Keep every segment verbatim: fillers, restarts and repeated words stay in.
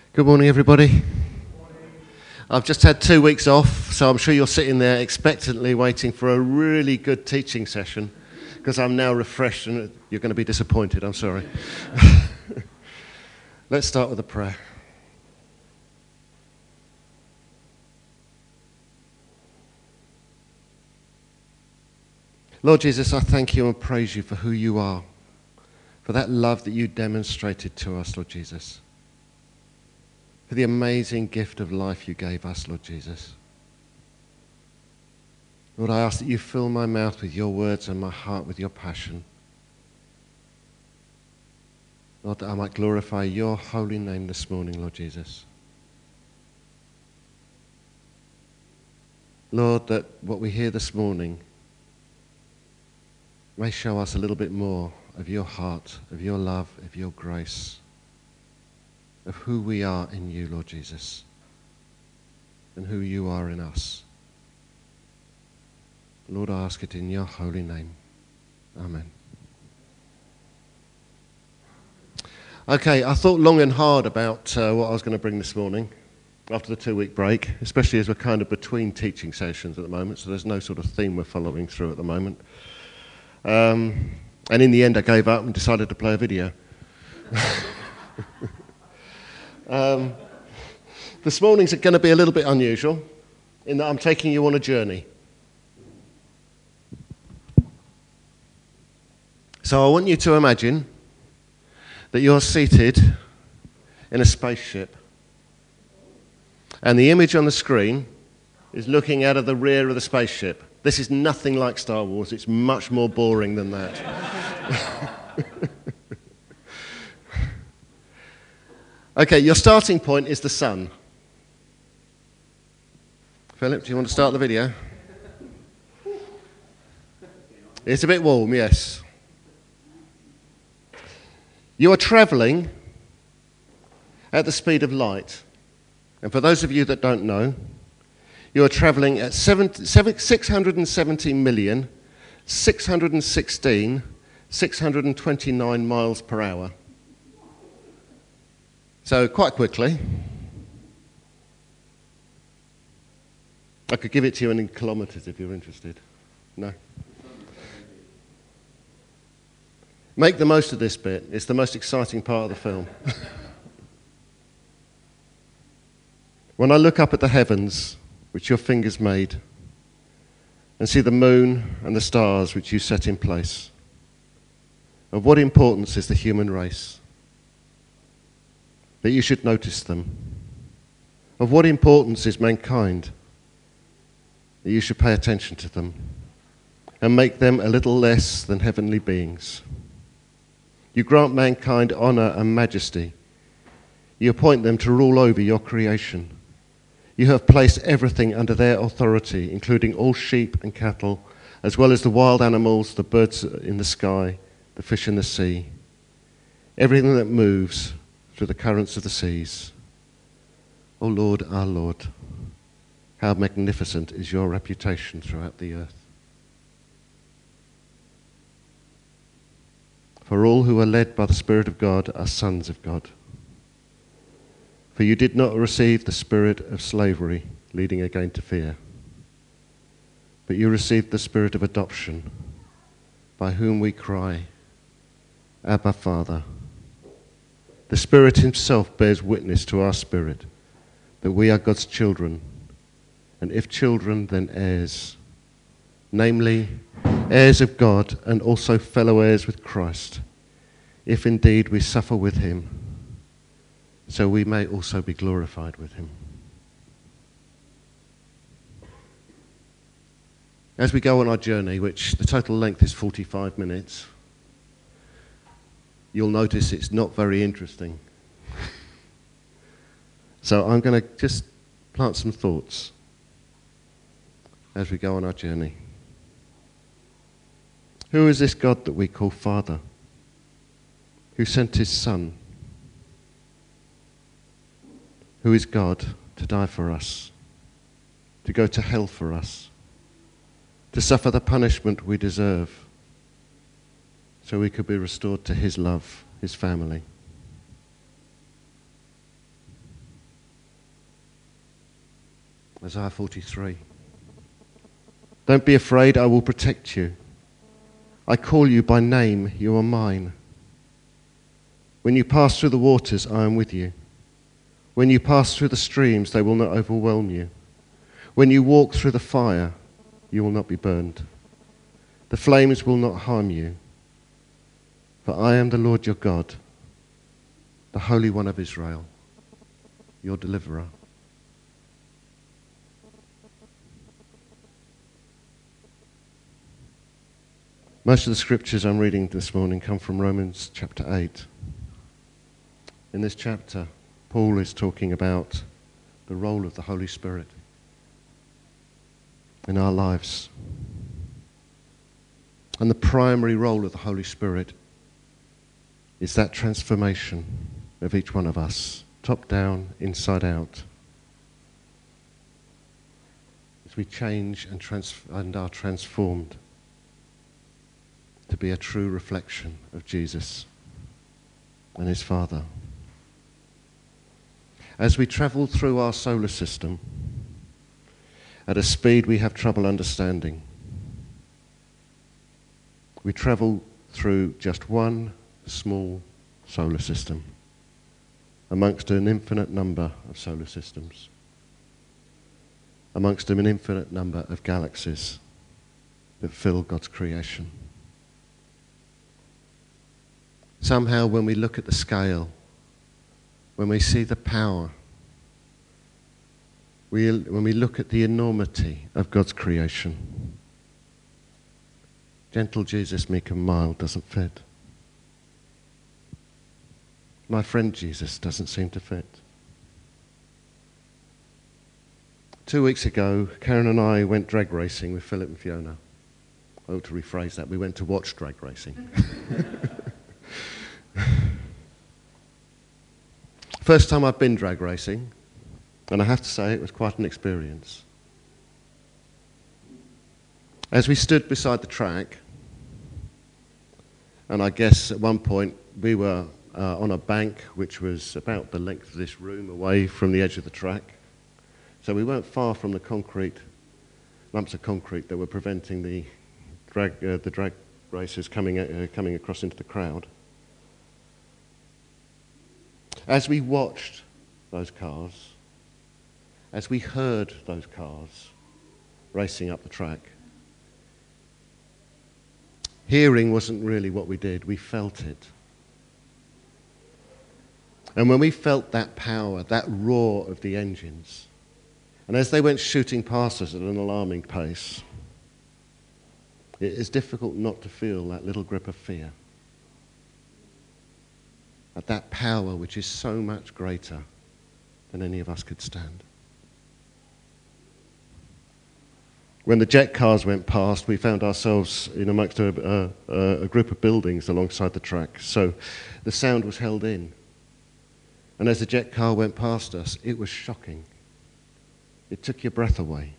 Good morning, everybody. I've just had two weeks off, so I'm sure you're sitting there expectantly waiting for a really good teaching session, because I'm now refreshed and you're going to be disappointed. I'm sorry. Let's start with a prayer. Lord Jesus, I thank you and praise you for who you are, for that love that you demonstrated to us, Lord Jesus, for the amazing gift of life you gave us, Lord Jesus. Lord, I ask that you fill my mouth with your words and my heart with your passion. Lord, that I might glorify your holy name this morning, Lord Jesus. Lord, that what we hear this morning may show us a little bit more of your heart, of your love, of your grace, of who we are in you, Lord Jesus, and who you are in us. Lord, I ask it in your holy name. Amen. Okay, I thought long and hard about uh, what I was going to bring this morning after the two-week break, especially as we're kind of between teaching sessions at the moment, so there's no sort of theme we're following through at the moment. Um, and in the end, I gave up and decided to play a video. Um, this morning's going to be a little bit unusual in that I'm taking you on a journey. So I want you to imagine that you're seated in a spaceship and the image on the screen is looking out of the rear of the spaceship. This is nothing like Star Wars. It's much more boring than that. Okay, your starting point is the sun. Philip, do you want to start the video? It's a bit warm, yes. You are travelling at the speed of light. And for those of you that don't know, you are travelling at six hundred seventy million, six hundred sixteen, six hundred twenty-nine miles per hour. So quite quickly, I could give it to you in kilometres if you're interested. No? Make the most of this bit. It's the most exciting part of the film. When I look up at the heavens, which your fingers made, and see the moon and the stars which you set in place, of what importance is the human race? That you should notice them. Of what importance is mankind? That you should pay attention to them and make them a little less than heavenly beings. You grant mankind honour and majesty. You appoint them to rule over your creation. You have placed everything under their authority, including all sheep and cattle, as well as the wild animals, the birds in the sky, the fish in the sea, everything that moves through the currents of the seas. O Lord, our Lord, how magnificent is your reputation throughout the earth. For all who are led by the Spirit of God are sons of God. For you did not receive the spirit of slavery, leading again to fear, but you received the spirit of adoption, by whom we cry, Abba, Father. The Spirit himself bears witness to our spirit that we are God's children, and if children, then heirs, namely, heirs of God and also fellow heirs with Christ, if indeed we suffer with him, so we may also be glorified with him. As we go on our journey, which the total length is forty-five minutes, you'll notice it's not very interesting. So I'm going to just plant some thoughts as we go on our journey. Who is this God that we call Father, who sent his Son, who is God to die for us, to go to hell for us, to suffer the punishment we deserve, so we could be restored to his love, his family? Isaiah forty-three. Don't be afraid, I will protect you. I call you by name, you are mine. When you pass through the waters, I am with you. When you pass through the streams, they will not overwhelm you. When you walk through the fire, you will not be burned. The flames will not harm you. For I am the Lord your God, the Holy One of Israel, your deliverer. Most of the scriptures I'm reading this morning come from Romans chapter eight. In this chapter, Paul is talking about the role of the Holy Spirit in our lives. And the primary role of the Holy Spirit is that transformation of each one of us, top down, inside out. As we change and, trans- and are transformed to be a true reflection of Jesus and his Father. As we travel through our solar system at a speed we have trouble understanding, we travel through just one small solar system amongst an infinite number of solar systems, amongst an infinite number of galaxies that fill God's creation. Somehow when we look at the scale, when we see the power, we, when we look at the enormity of God's creation, gentle Jesus, meek and mild doesn't fit. My friend Jesus doesn't seem to fit. Two weeks ago, Karen and I went drag racing with Philip and Fiona. I ought to rephrase that. We went to watch drag racing. First time I've been drag racing, and I have to say it was quite an experience. As we stood beside the track, and I guess at one point we were uh, on a bank which was about the length of this room away from the edge of the track, so we weren't far from the concrete, lumps of concrete that were preventing the drag, uh, the drag racers coming, uh, coming across into the crowd. As we watched those cars, as we heard those cars racing up the track, hearing wasn't really what we did, we felt it. And when we felt that power, that roar of the engines, and as they went shooting past us at an alarming pace, it is difficult not to feel that little grip of fear. At that power which is so much greater than any of us could stand. When the jet cars went past, we found ourselves in amongst a, a, a group of buildings alongside the track, so the sound was held in. And as the jet car went past us, it was shocking. It took your breath away.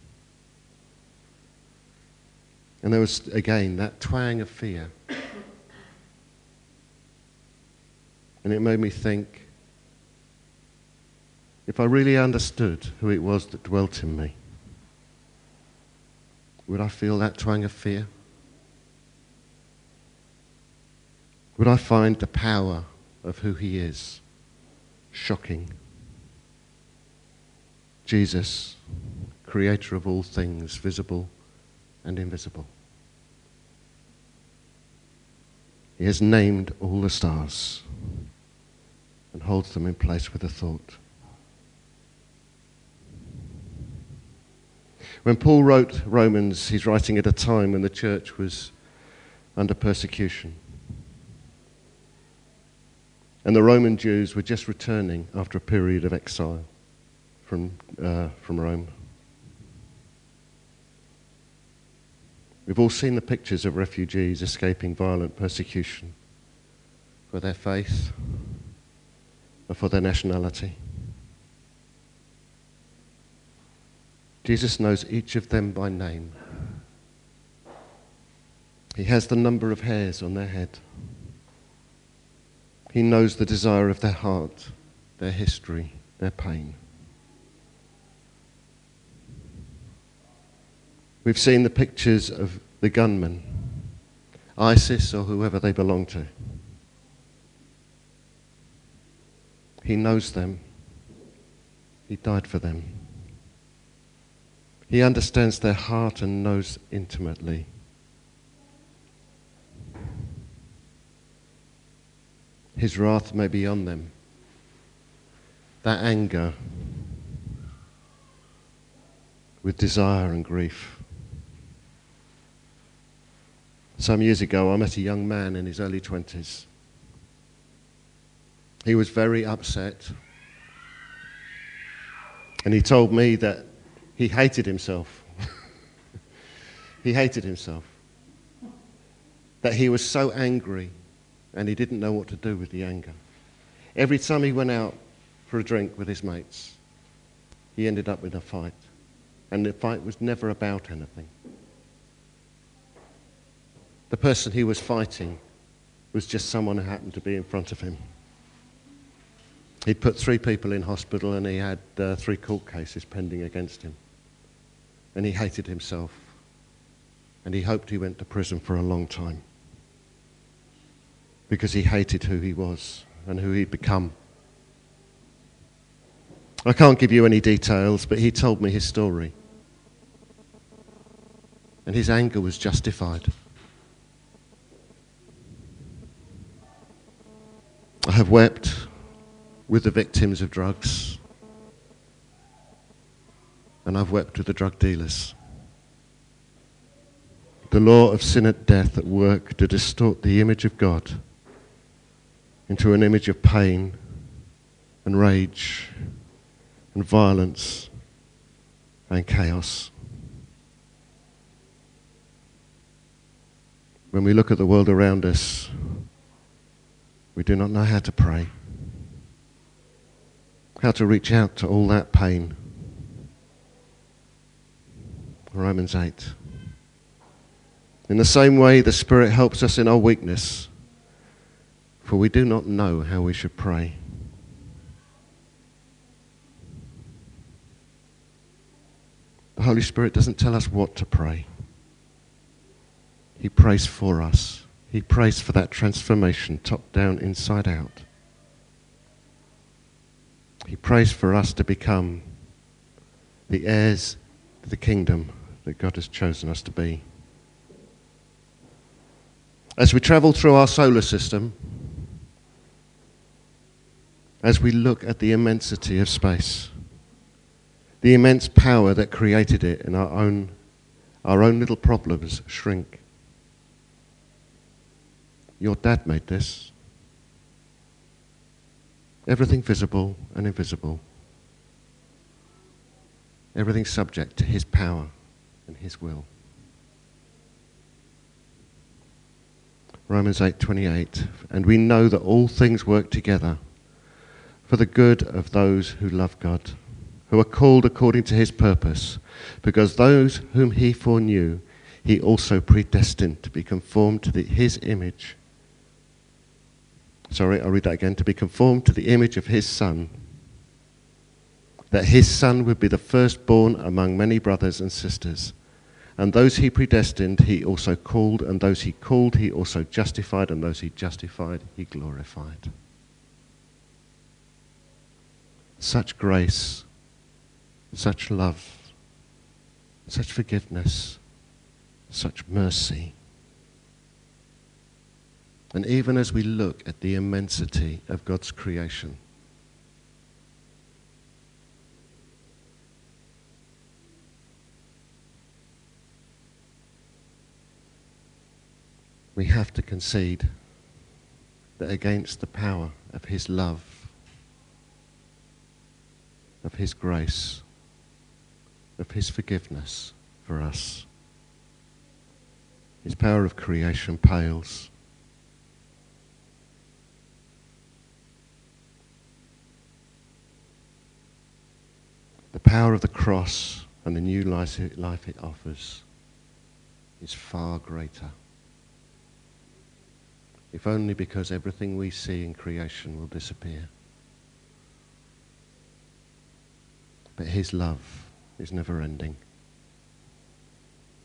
And there was, again, that twang of fear. And it made me think, if I really understood who it was that dwelt in me, would I feel that twang of fear? Would I find the power of who he is shocking? Jesus, creator of all things, visible and invisible. He has named all the stars and holds them in place with a thought. When Paul wrote Romans, he's writing at a time when the church was under persecution. And the Roman Jews were just returning after a period of exile from, uh, from Rome. We've all seen the pictures of refugees escaping violent persecution for their faith or for their nationality. Jesus knows each of them by name. He has the number of hairs on their head. He knows the desire of their heart, their history, their pain. We've seen the pictures of the gunmen, ISIS or whoever they belong to. He knows them. He died for them. He understands their heart and knows intimately. His wrath may be on them. That anger with desire and grief. Some years ago, I met a young man in his early twenties. He was very upset. And he told me that he hated himself. He hated himself. That he was so angry and he didn't know what to do with the anger. Every time he went out for a drink with his mates, he ended up in a fight. And the fight was never about anything. The person he was fighting was just someone who happened to be in front of him. He'd put three people in hospital and he had uh, three court cases pending against him. And he hated himself. And he hoped he went to prison for a long time. Because he hated who he was and who he'd become. I can't give you any details, but he told me his story. And his anger was justified. I have wept with the victims of drugs. And I've wept with the drug dealers. The law of sin and death at work to distort the image of God into an image of pain and rage and violence and chaos. When we look at the world around us, we do not know how to pray, how to reach out to all that pain. Romans eight. In the same way, the Spirit helps us in our weakness, for we do not know how we should pray. The Holy Spirit doesn't tell us what to pray. He prays for us. He prays for that transformation, top down, inside out. He prays for us to become the heirs to the kingdom that God has chosen us to be. As we travel through our solar system, as we look at the immensity of space, the immense power that created it, and our own, our own little problems shrink. Your dad made this. Everything visible and invisible. Everything subject to his power and his will. Romans eight twenty-eight. And we know that all things work together for the good of those who love God, who are called according to his purpose, because those whom he foreknew, he also predestined to be conformed to the, his image. Sorry, I'll read that again. To be conformed to the image of his Son, that his Son would be the firstborn among many brothers and sisters. And those he predestined, he also called, and those he called, he also justified, and those he justified, he glorified. Such grace, such love, such forgiveness, such mercy. And even as we look at the immensity of God's creation, we have to concede that against the power of his love, of his grace, of his forgiveness for us, his power of creation pales. The power of the cross and the new life it offers is far greater. If only because everything we see in creation will disappear. But his love is never ending.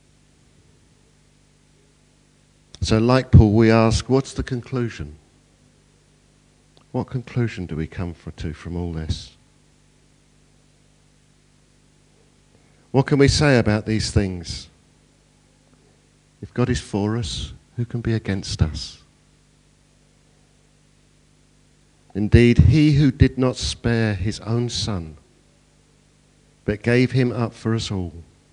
So like Paul, we ask, what's the conclusion? What conclusion do we come for, to from all this? What can we say about these things? If God is for us, who can be against us? Indeed, he who did not spare his own son, but gave him up for us all,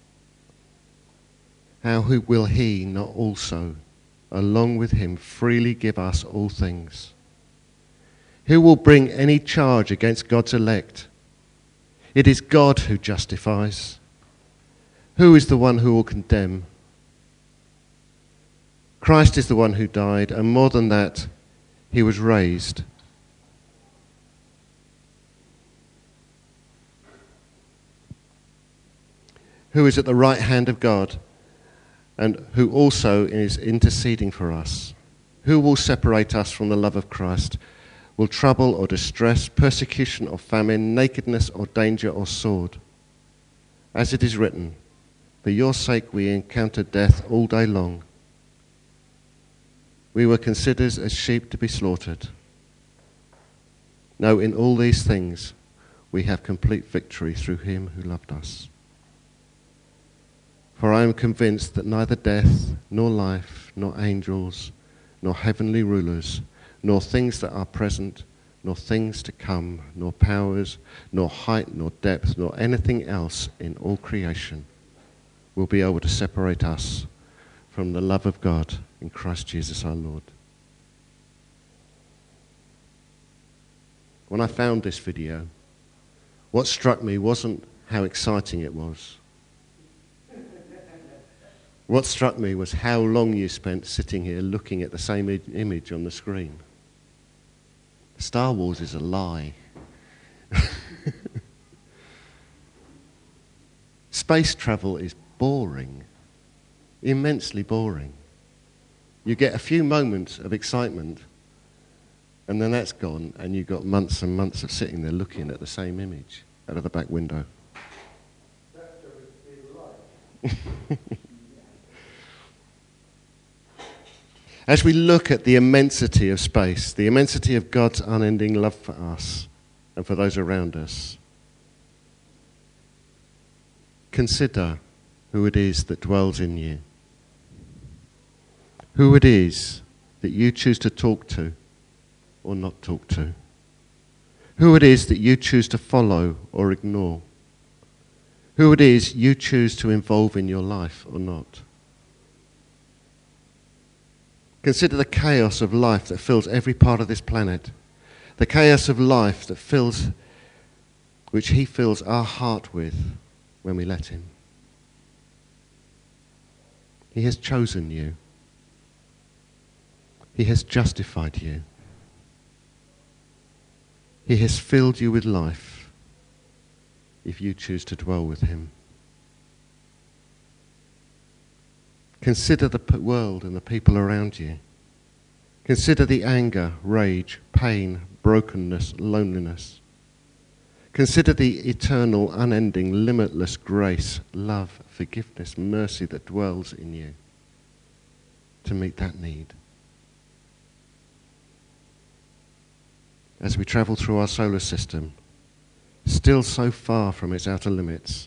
how will he not also, along with him, freely give us all things? Who will bring any charge against God's elect? It is God who justifies. Who is the one who will condemn? Christ is the one who died, and more than that, he was raised. Who is at the right hand of God, and who also is interceding for us. Who will separate us from the love of Christ? Will trouble or distress, persecution or famine, nakedness or danger or sword? As it is written, for your sake we encounter death all day long. We were considered as sheep to be slaughtered. No, in all these things we have complete victory through him who loved us. For I am convinced that neither death, nor life, nor angels, nor heavenly rulers, nor things that are present, nor things to come, nor powers, nor height, nor depth, nor anything else in all creation will be able to separate us from the love of God in Christ Jesus our Lord. When I found this video, what struck me wasn't how exciting it was. What struck me was how long you spent sitting here looking at the same I- image on the screen. Star Wars is a lie. Space travel is boring, immensely boring. You get a few moments of excitement, and then that's gone, and you've got months and months of sitting there looking at the same image out of the back window. As we look at the immensity of space, the immensity of God's unending love for us and for those around us, consider who it is that dwells in you. Who it is that you choose to talk to or not talk to. Who it is that you choose to follow or ignore. Who it is you choose to involve in your life or not. Consider the chaos of life that fills every part of this planet. The chaos of life that fills, which he fills our heart with when we let him. He has chosen you. He has justified you. He has filled you with life if you choose to dwell with him. Consider the p- world and the people around you. Consider the anger, rage, pain, brokenness, loneliness. Consider the eternal, unending, limitless grace, love, forgiveness, mercy that dwells in you to meet that need. As we travel through our solar system, still so far from its outer limits,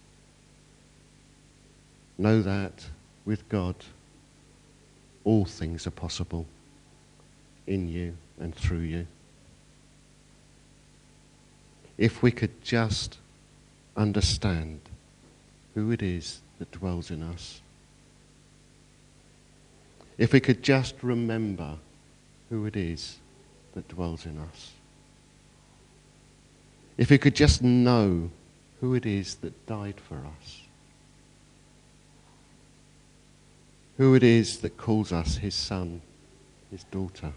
know that with God, all things are possible in you and through you. If we could just understand who it is that dwells in us. If we could just remember who it is that dwells in us. If we could just know who it is that died for us. Who it is that calls us his son, his daughter.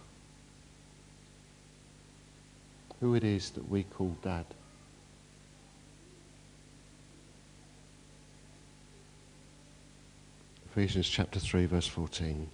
Who it is that we call Dad. Ephesians chapter three, verse fourteen.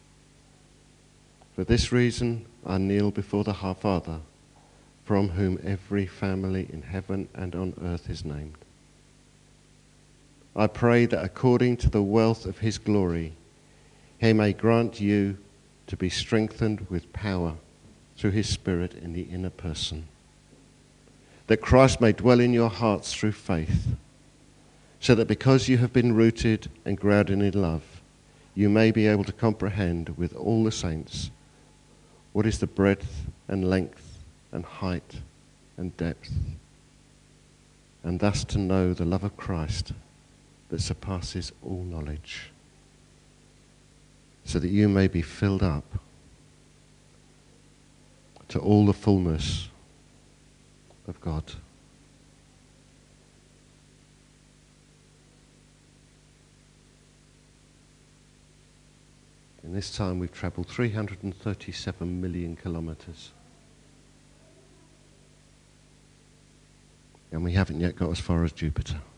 For this reason I kneel before the Father, from whom every family in heaven and on earth is named. I pray that according to the wealth of his glory, he may grant you to be strengthened with power through his Spirit in the inner person, that Christ may dwell in your hearts through faith, so that because you have been rooted and grounded in love, you may be able to comprehend with all the saints what is the breadth and length and height and depth, and thus to know the love of Christ that surpasses all knowledge, so that you may be filled up to all the fullness of God. In this time we've travelled three hundred thirty-seven million kilometres. And we haven't yet got as far as Jupiter.